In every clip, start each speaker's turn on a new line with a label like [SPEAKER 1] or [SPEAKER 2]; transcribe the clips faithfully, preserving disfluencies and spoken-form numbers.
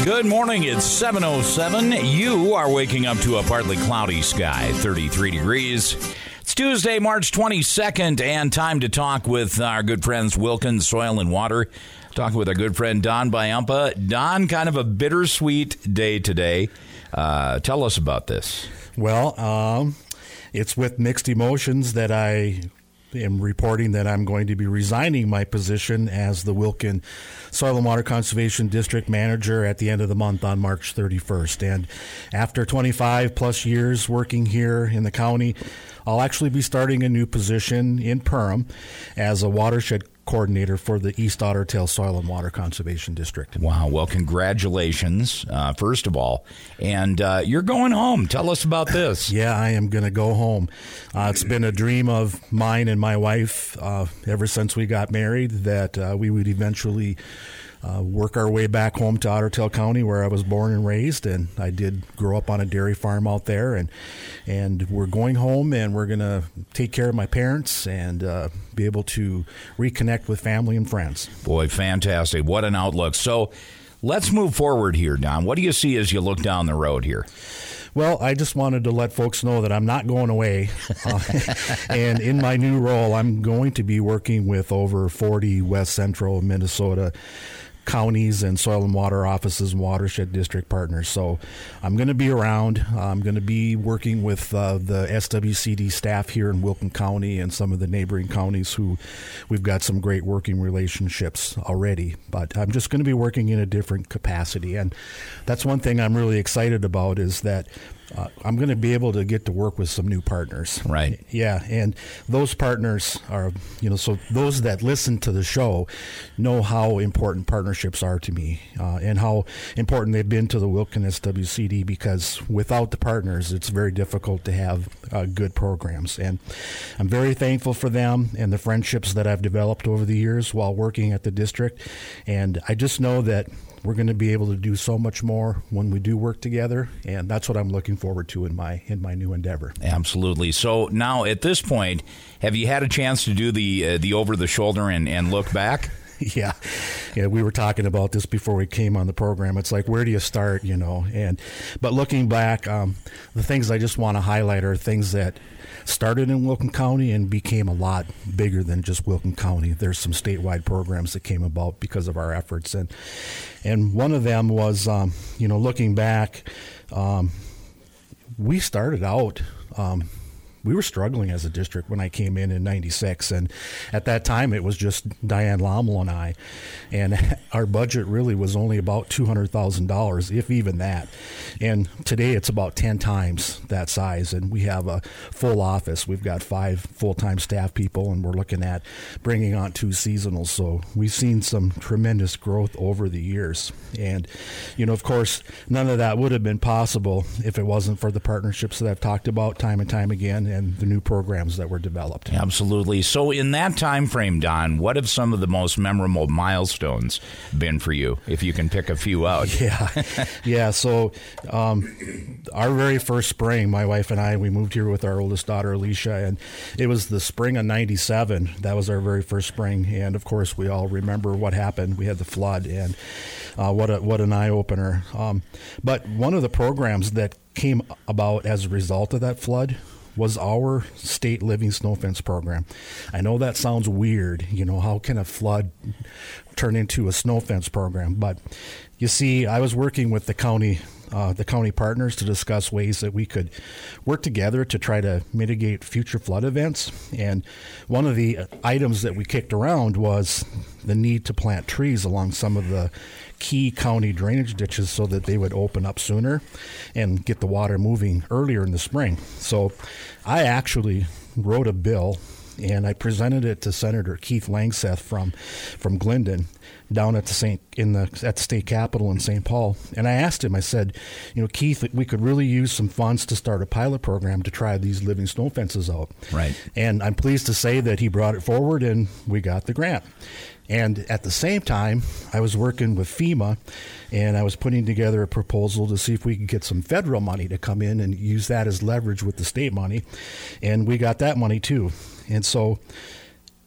[SPEAKER 1] Good morning. It's seven oh seven. You are waking up to a partly cloudy sky, thirty-three degrees. It's Tuesday, March twenty-second, and time to talk with our good friends Wilkins Soil and Water. Talking with our good friend Don Byumpa. Don, kind of a bittersweet day today. Uh, tell us about this.
[SPEAKER 2] Well, um, it's with mixed emotions that I am reporting that I'm going to be resigning my position as the Wilkin Soil and Water Conservation District Manager at the end of the month on March thirty-first. And after twenty-five plus years working here in the county, I'll actually be starting a new position in Perham as a watershed coordinator for the East Otter Tail Soil and Water Conservation District.
[SPEAKER 1] Wow. Well, congratulations, uh, first of all. And uh, you're going home. Tell us about this.
[SPEAKER 2] Yeah, I am going to go home. Uh, it's been a dream of mine and my wife uh, ever since we got married that uh, we would eventually Uh, work our way back home to Otter Tail County, where I was born and raised, and I did grow up on a dairy farm out there. And and we're going home, and we're going to take care of my parents and uh, be able to reconnect with family and friends.
[SPEAKER 1] Boy, fantastic! What an outlook. So, let's move forward here, Don. What do you see as you look down the road here?
[SPEAKER 2] Well, I just wanted to let folks know that I'm not going away. Uh, and in my new role, I'm going to be working with over forty West Central Minnesota counties and soil and water offices and watershed district partners. So I'm going to be around. I'm going to be working with uh, the S W C D staff here in Wilkin County and some of the neighboring counties who we've got some great working relationships already. But I'm just going to be working in a different capacity. And that's one thing I'm really excited about is that Uh, I'm going to be able to get to work with some new partners.
[SPEAKER 1] Right.
[SPEAKER 2] Yeah, and those partners are, you know, so those that listen to the show know how important partnerships are to me uh, and how important they've been to the Wilkin S W C D, because without the partners, it's very difficult to have uh, good programs. And I'm very thankful for them and the friendships that I've developed over the years while working at the district. And I just know that we're going to be able to do so much more when we do work together, and that's what I'm looking forward to in my in my new endeavor.
[SPEAKER 1] Absolutely. So now, at this point, have you had a chance to do the uh, the over the shoulder and, and look back?
[SPEAKER 2] Yeah, yeah. We were talking about this before we came on the program. It's like, where do you start? You know, and but looking back, um, the things I just want to highlight are things that started in Wilkin County and became a lot bigger than just Wilkin County. There's some statewide programs that came about because of our efforts, and and one of them was, um, you know, looking back, um, we started out. Um, We were struggling as a district when I came in in ninety-six, and at that time it was just Diane Lommel and I, and our budget really was only about two hundred thousand dollars, if even that. And today it's about ten times that size, and we have a full office. We've got five full-time staff people, and we're looking at bringing on two seasonals. So we've seen some tremendous growth over the years. And, you know, of course, none of that would have been possible if it wasn't for the partnerships that I've talked about time and time again, and the new programs that were developed.
[SPEAKER 1] Absolutely. So in that time frame, Don, what have some of the most memorable milestones been for you, if you can pick a few out?
[SPEAKER 2] Yeah. Yeah. So um, our very first spring, my wife and I, we moved here with our oldest daughter, Alicia, and it was the spring of ninety-seven. That was our very first spring. And, of course, we all remember what happened. We had the flood, and uh, what, a, what an eye-opener. Um, but one of the programs that came about as a result of that flood was our state living snow fence program. I know that sounds weird. You know, how can a flood turn into a snow fence program? But you see, I was working with the county, uh, the county partners to discuss ways that we could work together to try to mitigate future flood events. And one of the items that we kicked around was the need to plant trees along some of the key county drainage ditches so that they would open up sooner and get the water moving earlier in the spring. So I actually wrote a bill, and I presented it to Senator Keith Langseth from from Glendon down at the Saint in the at the state capitol in Saint Paul. And I asked him, I said, you know, Keith, we could really use some funds to start a pilot program to try these living snow fences out.
[SPEAKER 1] Right.
[SPEAKER 2] And I'm pleased to say that he brought it forward, and we got the grant. And at the same time, I was working with FEMA, and I was putting together a proposal to see if we could get some federal money to come in and use that as leverage with the state money. And we got that money too. And so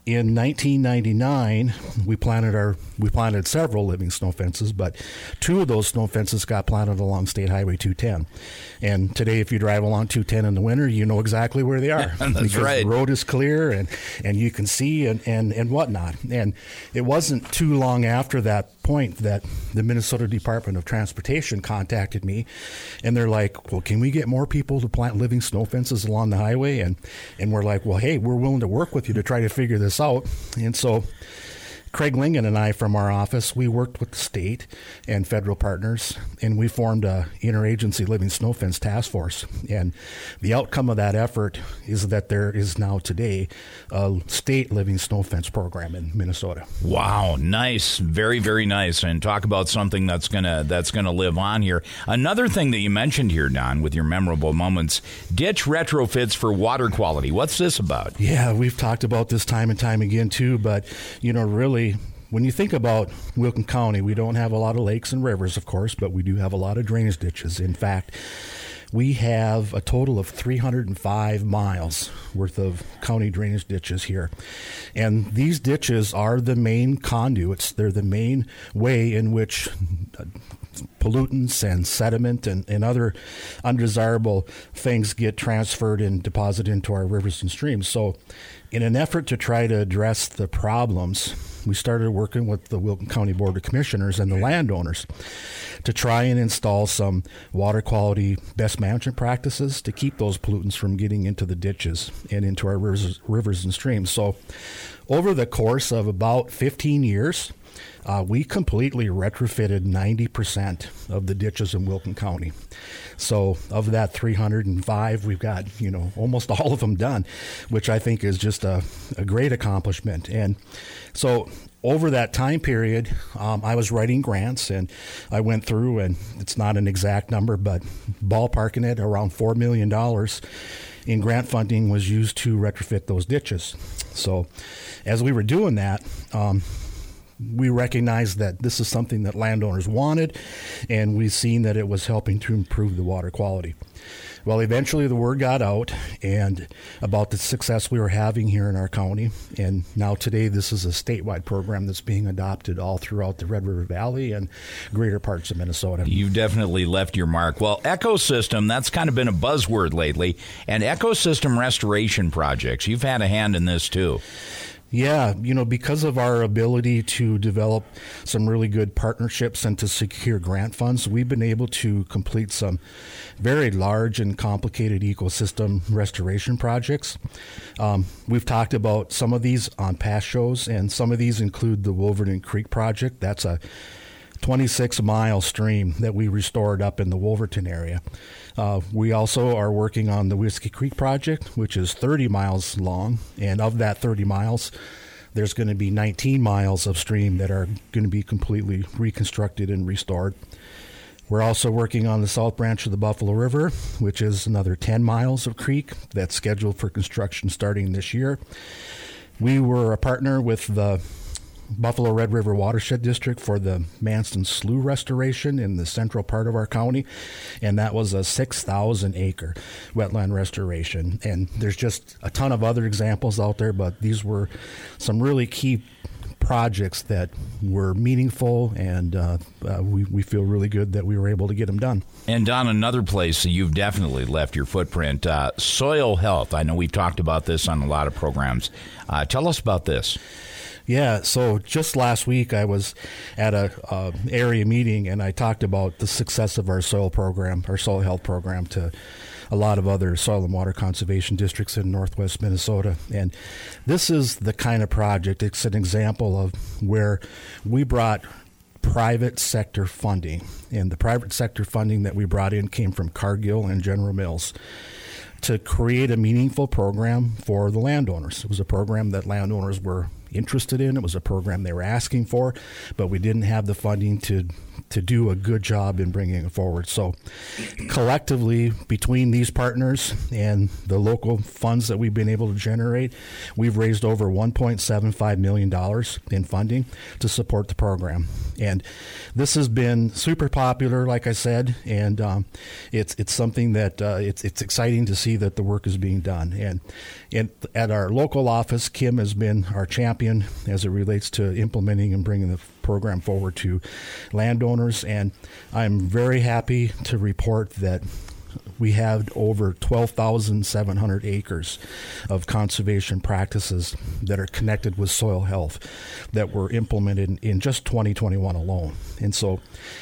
[SPEAKER 2] in nineteen ninety-nine, we planted our we planted several living snow fences, but two of those snow fences got planted along State Highway two ten. And today, if you drive along two ten in the winter, you know exactly where they are.
[SPEAKER 1] That's
[SPEAKER 2] because
[SPEAKER 1] right.
[SPEAKER 2] The road is clear, and, and you can see and, and, and whatnot. And it wasn't too long after that point that the Minnesota Department of Transportation contacted me, and they're like, well, can we get more people to plant living snow fences along the highway? And, and we're like, well, hey, we're willing to work with you to try to figure this out. And so Craig Lingen and I from our office, we worked with the state and federal partners, and we formed a interagency living snow fence task force. And the outcome of that effort is that there is now today a state living snow fence program in Minnesota.
[SPEAKER 1] Wow, nice, very, very nice. And talk about something that's gonna that's gonna live on here. Another thing that you mentioned here, Don, with your memorable moments, ditch retrofits for water quality. What's this about?
[SPEAKER 2] Yeah, we've talked about this time and time again too, but you know, really, when you think about Wilkin County, we don't have a lot of lakes and rivers, of course, but we do have a lot of drainage ditches. In fact, we have a total of three hundred five miles worth of county drainage ditches here. And these ditches are the main conduits. They're the main way in which pollutants and sediment and, and other undesirable things get transferred and deposited into our rivers and streams. So in an effort to try to address the problems, we started working with the Wilkin County Board of Commissioners and the landowners to try and install some water quality best management practices to keep those pollutants from getting into the ditches and into our rivers, rivers and streams. So over the course of about fifteen years, Uh, we completely retrofitted ninety percent of the ditches in Wilkin County. So of that three hundred five, we've got, you know, almost all of them done, which I think is just a, a great accomplishment. And so over that time period, um, I was writing grants, and I went through, and it's not an exact number, but ballparking it, around four million dollars in grant funding was used to retrofit those ditches. So as we were doing that, um, we recognized that this is something that landowners wanted, and we've seen that it was helping to improve the water quality. Well, eventually the word got out and about the success we were having here in our county, and now today this is a statewide program that's being adopted all throughout the Red River Valley and greater parts of Minnesota.
[SPEAKER 1] You've definitely left your mark. Well, ecosystem, that's kind of been a buzzword lately, and ecosystem restoration projects. You've had a hand in this too.
[SPEAKER 2] Yeah, you know, because of our ability to develop some really good partnerships and to secure grant funds, we've been able to complete some very large and complicated ecosystem restoration projects. Um, we've talked about some of these on past shows, and some of these include the Wolverton Creek Project. That's a twenty-six mile stream that we restored up in the Wolverton area. Uh, we also are working on the Whiskey Creek Project, which is thirty miles long, and of that thirty miles, there's going to be nineteen miles of stream that are going to be completely reconstructed and restored. We're also working on the South Branch of the Buffalo River, which is another ten miles of creek that's scheduled for construction starting this year. We were a partner with the Buffalo Red River Watershed District for the Manston Slough restoration in the central part of our county, and that was a six thousand acre wetland restoration. And there's just a ton of other examples out there, but these were some really key projects that were meaningful, and uh, uh, we, we feel really good that we were able to get them done.
[SPEAKER 1] And Don, another place that you've definitely left your footprint, uh, soil health. I know we've talked about this on a lot of programs. Uh, tell us about this.
[SPEAKER 2] Yeah, so just last week I was at a uh, area meeting, and I talked about the success of our soil program, our soil health program, to a lot of other soil and water conservation districts in northwest Minnesota. And this is the kind of project, it's an example of where we brought private sector funding, and the private sector funding that we brought in came from Cargill and General Mills to create a meaningful program for the landowners. It was a program that landowners were interested in. It was a program they were asking for, but we didn't have the funding to to do a good job in bringing it forward. So collectively, between these partners and the local funds that we've been able to generate, we've raised over one point seven five million dollars in funding to support the program. And this has been super popular, like I said, and um, it's it's something that uh, it's it's exciting to see that the work is being done. And, and at our local office, Kim has been our champion as it relates to implementing and bringing the program forward to landowners. And I'm very happy to report that we have over twelve thousand seven hundred acres of conservation practices that are connected with soil health that were implemented in, in just twenty twenty-one alone. And so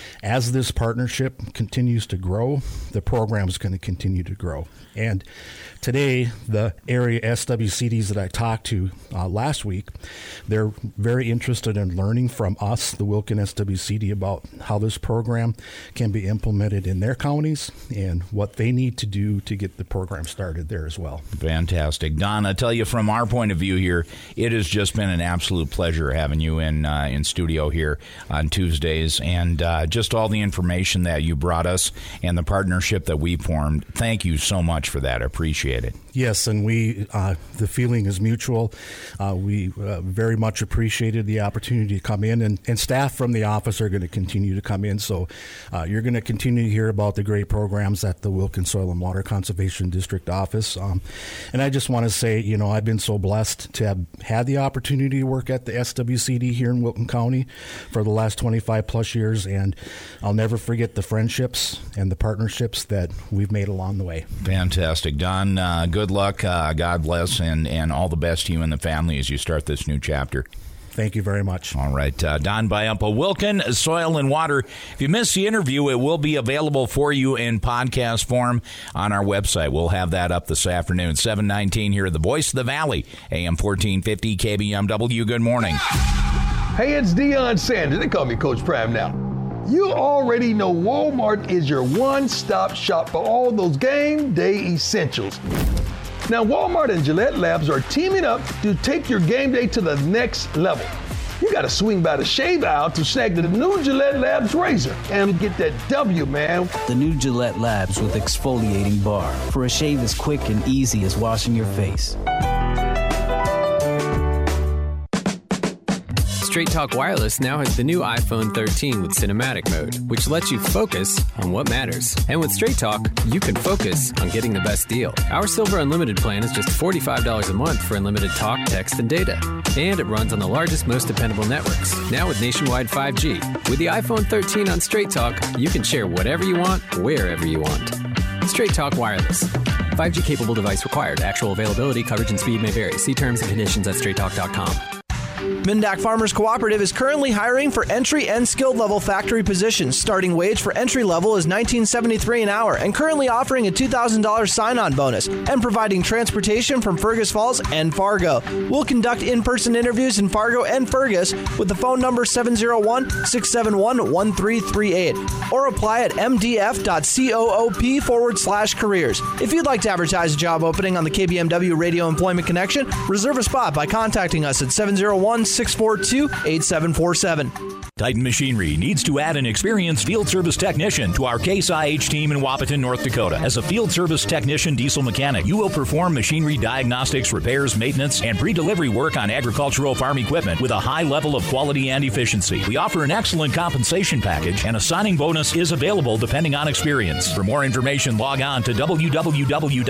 [SPEAKER 2] as this partnership continues to grow, the program is going to continue to grow. And today, the area S W C Ds that I talked to uh, last week, they're very interested in learning from us, the Wilkin S W C D, about how this program can be implemented in their counties and what they need to do to get the program started there as well.
[SPEAKER 1] Fantastic. Don, I tell you, from our point of view here, it has just been an absolute pleasure having you in uh, in studio here on Tuesdays, and uh, just all the information that you brought us and the partnership that we formed. Thank you so much for that. I appreciate it.
[SPEAKER 2] Yes, and we uh, the feeling is mutual. Uh, we uh, very much appreciated the opportunity to come in, and, and staff from the office are going to continue to come in. So uh, you're going to continue to hear about the great programs at the Wilkin Soil and Water Conservation District office. Um, and I just want to say, you know, I've been so blessed to have had the opportunity to work at the S W C D here in Wilkin County for the last twenty-five plus years, and I'll never forget the friendships and the partnerships that we've made along the way.
[SPEAKER 1] Fantastic. Don, uh, good luck, uh, God bless, and, and all the best to you and the family as you start this new chapter.
[SPEAKER 2] Thank you very much.
[SPEAKER 1] All right. Uh, Don Biampo, Wilkin Soil and Water. If you missed the interview, it will be available for you in podcast form on our website. We'll have that up this afternoon, seven nineteen here at the Voice of the Valley, A M fourteen fifty K B M W. Good morning.
[SPEAKER 3] Hey, it's Deion Sanders. They call me Coach Prime now. You already know Walmart is your one-stop shop for all those game day essentials. Now, Walmart and Gillette Labs are teaming up to take your game day to the next level. You got to swing by the shave aisle to snag the new Gillette Labs razor and get that W, man.
[SPEAKER 4] The new Gillette Labs with exfoliating bar for a shave as quick and easy as washing your face.
[SPEAKER 5] Straight Talk Wireless now has the new iPhone thirteen with cinematic mode, which lets you focus on what matters. And with Straight Talk, you can focus on getting the best deal. Our Silver Unlimited plan is just forty-five dollars a month for unlimited talk, text, and data. And it runs on the largest, most dependable networks, now with nationwide five G. With the iPhone thirteen on Straight Talk, you can share whatever you want, wherever you want. Straight Talk Wireless. five G capable device required. Actual availability, coverage, and speed may vary. See terms and conditions at straight talk dot com.
[SPEAKER 6] Mindak Farmers Cooperative is currently hiring for entry and skilled level factory positions. Starting wage for entry level is nineteen seventy-three an hour, and currently offering a two thousand dollars sign-on bonus and providing transportation from Fergus Falls and Fargo. We'll conduct in-person interviews in Fargo and Fergus with the phone number seven oh one, six seven one, one three three eight or apply at mdf.coop forward slash careers. If you'd like to advertise a job opening on the K B M W Radio Employment Connection, reserve a spot by contacting us at seven oh one, six four two, eight seven four seven.
[SPEAKER 7] Titan Machinery needs to add an experienced field service technician to our Case I H team in Wahpeton, North Dakota. As a field service technician diesel mechanic, you will perform machinery diagnostics, repairs, maintenance, and pre-delivery work on agricultural farm equipment with a high level of quality and efficiency. We offer an excellent compensation package, and a signing bonus is available depending on experience. For more information, log on to w w w